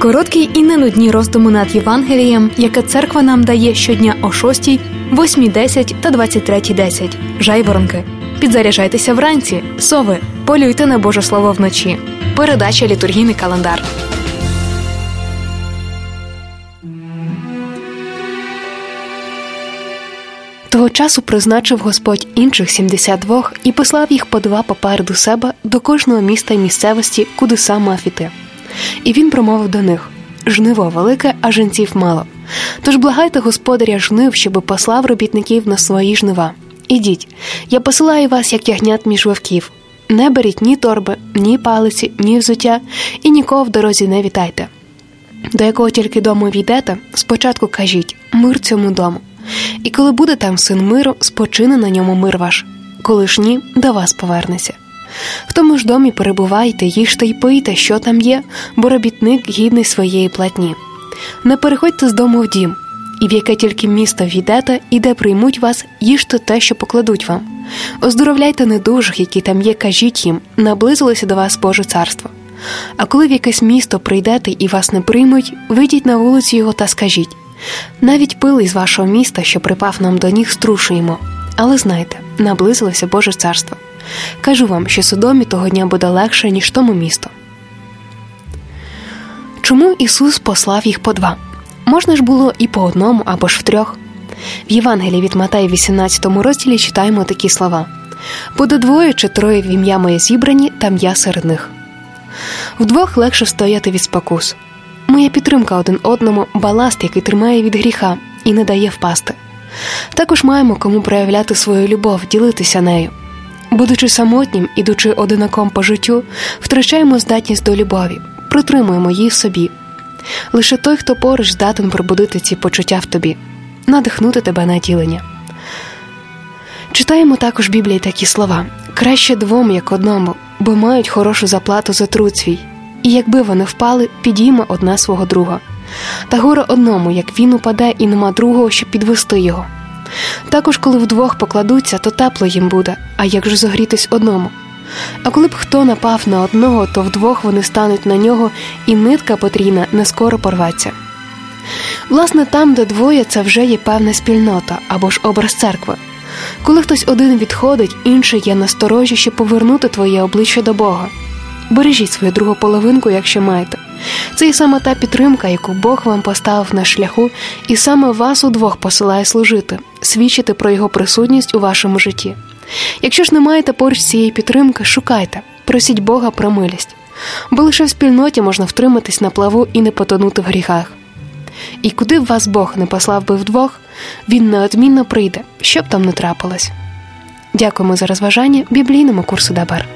Короткі і ненудні роздуми над Євангелієм, яке церква нам дає щодня о 6, 8:10 та 23:10. Жайворонки. Підзаряджайтеся вранці. Сови. Полюйте на Боже Слово вночі. Передача «Літургійний календар». Того часу призначив Господь інших 72 і послав їх по 2 попереду себе до кожного міста й місцевості, куди сам мав іти. І він промовив до них: «Жниво велике, а жінців мало. Тож благайте Господаря жнив, щоби послав робітників на свої жнива. Ідіть, я посилаю вас, як ягнят між вовків. Не беріть ні торби, ні палиці, ні взуття, і нікого в дорозі не вітайте. До якого тільки дому війдете, спочатку кажіть: мир цьому дому. І коли буде там син миру, спочине на ньому мир ваш. Коли ж ні, до вас повернеться. В тому ж домі перебувайте, їжте й пийте, що там є, бо робітник гідний своєї платні. Не переходьте з дому в дім, і в яке тільки місто війдете, і де приймуть вас, їжте те, що покладуть вам. Оздоровляйте недужих, які там є, кажіть їм: наблизилося до вас Боже царство. А коли в якесь місто прийдете і вас не приймуть, вийдіть на вулицю його та скажіть: навіть пил із вашого міста, що припав нам до ніг, струшуємо. Але знайте, наблизилося Боже царство. Кажу вам, що Содомі того дня буде легше, ніж тому місту». Чому Ісус послав їх по 2? Можна ж було і по 1 або ж в 3. В Євангелії від Матея 18 розділі читаємо такі слова: «Буде 2 чи 3 в ім'я моє зібрані, там я серед них». Вдвох легше стояти від спокус. Моя підтримка один одному – баласт, який тримає від гріха і не дає впасти. Також маємо кому проявляти свою любов, ділитися нею. Будучи самотнім, ідучи одинаком по життю, втрачаємо здатність до любові, притримуємо її в собі. Лише той, хто поруч, здатен пробудити ці почуття в тобі, надихнути тебе на ділення. Читаємо також в Біблії такі слова: «Краще 2, як 1, бо мають хорошу заплату за труд свій. І якби вони впали, підійме одне свого друга. Та горе одному, як він упаде, і нема другого, щоб підвести його. Також, коли вдвох покладуться, то тепло їм буде, а як же зогрітись одному? А коли б хто напав на одного, то вдвох вони стануть на нього, і нитка потрійна не скоро порветься». Власне, там, де 2, це вже є певна спільнота, або ж образ церкви. Коли хтось один відходить, інший є насторожі, щоб повернути твоє обличчя до Бога. Бережіть свою другу половинку, якщо маєте. Це і саме та підтримка, яку Бог вам поставив на шляху, і саме вас удвох посилає служити, свідчити про Його присутність у вашому житті. Якщо ж не маєте поруч цієї підтримки, шукайте, просіть Бога про милість. Бо лише в спільноті можна втриматись на плаву і не потонути в гріхах. І куди б вас Бог не послав би вдвох, Він неодмінно прийде, що б там не трапилось. Дякуємо за розважання біблійному курсу Дабар.